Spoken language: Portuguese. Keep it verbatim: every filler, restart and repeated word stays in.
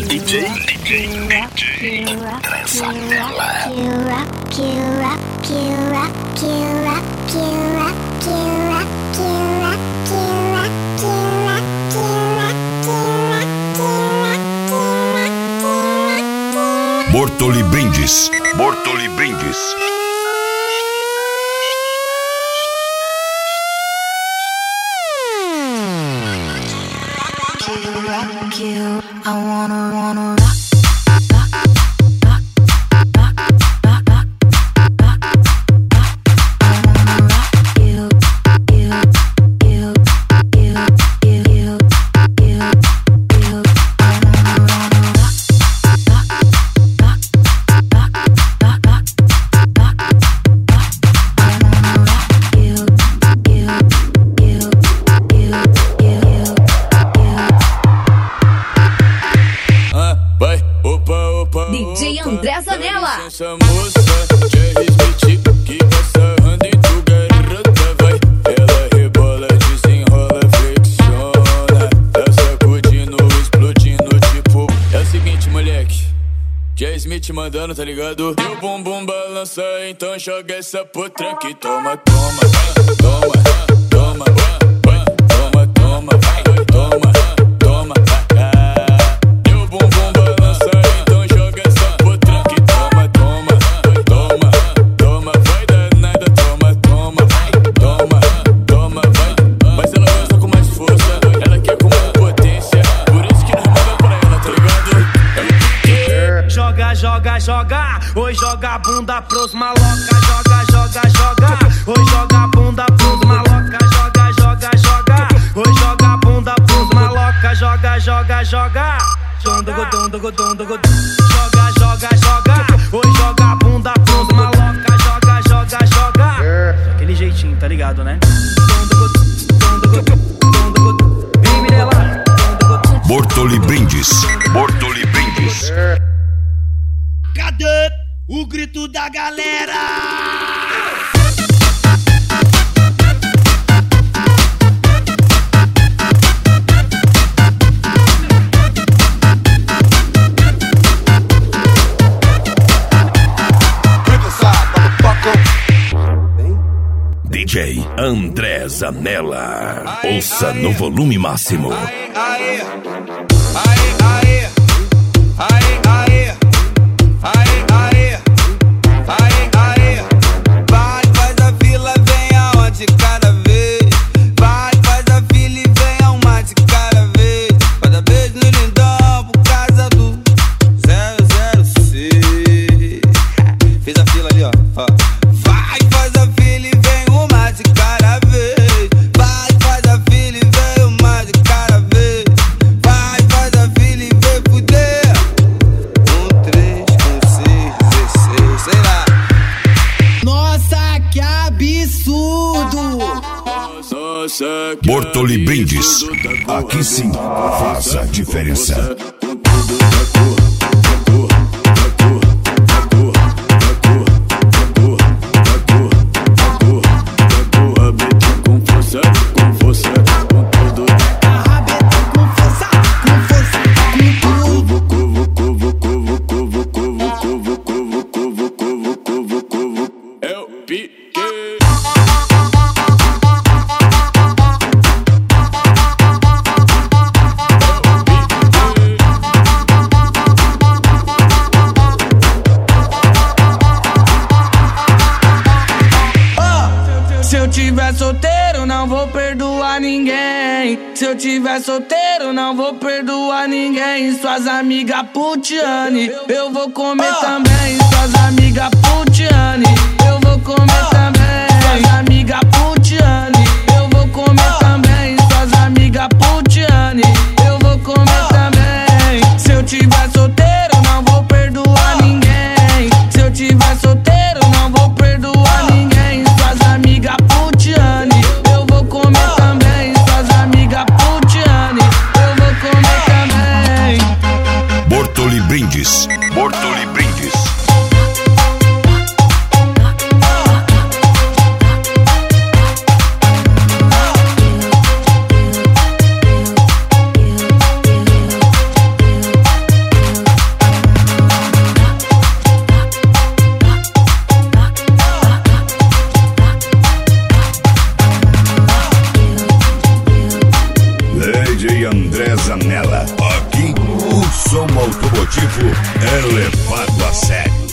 D J, D J, D J Andressa Nella. Bortoli Brindes, Bortoli Brindes. You, I wanna, wanna rock. D J Andressa Nella. Essa moça, Jerry Smith, que passa anda em tu garota, vai. Ela rebola, desenrola, flexiona. Tá sacudindo, explodindo, tipo. É o seguinte, moleque. Jerry Smith mandando, tá ligado? E o bumbum balança, então joga essa potranca e toma, toma, toma, toma, toma, toma, vai, toma, toma, e o bumbum balança, então joga essa potranca e toma, toma, toma, toma, vai danada, toma, toma, toma, toma, vai. Mas ela gosta com mais força, ela quer com mais potência, por isso que nós manda pra ela, tá ligado? Joga, joga, joga, oi joga a bunda pros maloca. Joga, joga, joga, oi joga a bunda pros maloca. Joga, joga, joga, oi joga a bunda pros maloca. Joga, joga, joga, dondo, dondo, dondo, dondo. Joga, joga, joga, oi joga a bunda pros maloca. Joga, joga, joga, aquele jeitinho, tá ligado, né? Dondo, dondo, dondo, dondo. Vem, Mirella. Bortoli Brindes, Bortoli Brindes. Cadê o grito da galera? D J André Zanella. Ouça no volume máximo. Aê, aê, aê, aê, aê, aê. Aê, aê, aê, aê. Vai, faz a fila, vem aonde cada vez. Vai, faz a fila e vem a uma de cada vez. Cada vez no lindão por causa do zero zero seis. Fez a fila ali, ó, ó. Vai, faz a fila e vem uma de cada vez. Vai, faz a fila e vem uma de cada vez. Vai, faz a fila e vem fuder. Um, três, sei lá. Nossa, que absurdo! Nossa, Bortoli Brindes. Aqui sim faz a diferença. Se eu tiver solteiro, não vou perdoar ninguém. Se eu tiver solteiro, não vou perdoar ninguém. Suas amigas putiane, eu vou comer também. Suas amigas putiane, eu vou comer também. Suas amigas putiane, eu vou comer também. Suas amigas putiane, eu vou comer também. Se eu tiver solteiro, não vou perdoar ninguém. Se eu tiver solteiro, não vou perdoar ninguém. Suas amigas putiane, eu vou comer também. Suas amigas putiane, eu vou comer também. Bortoli Brindes, Bortoli Brindes. J André Zanella. Aqui, o som automotivo é levado a sério.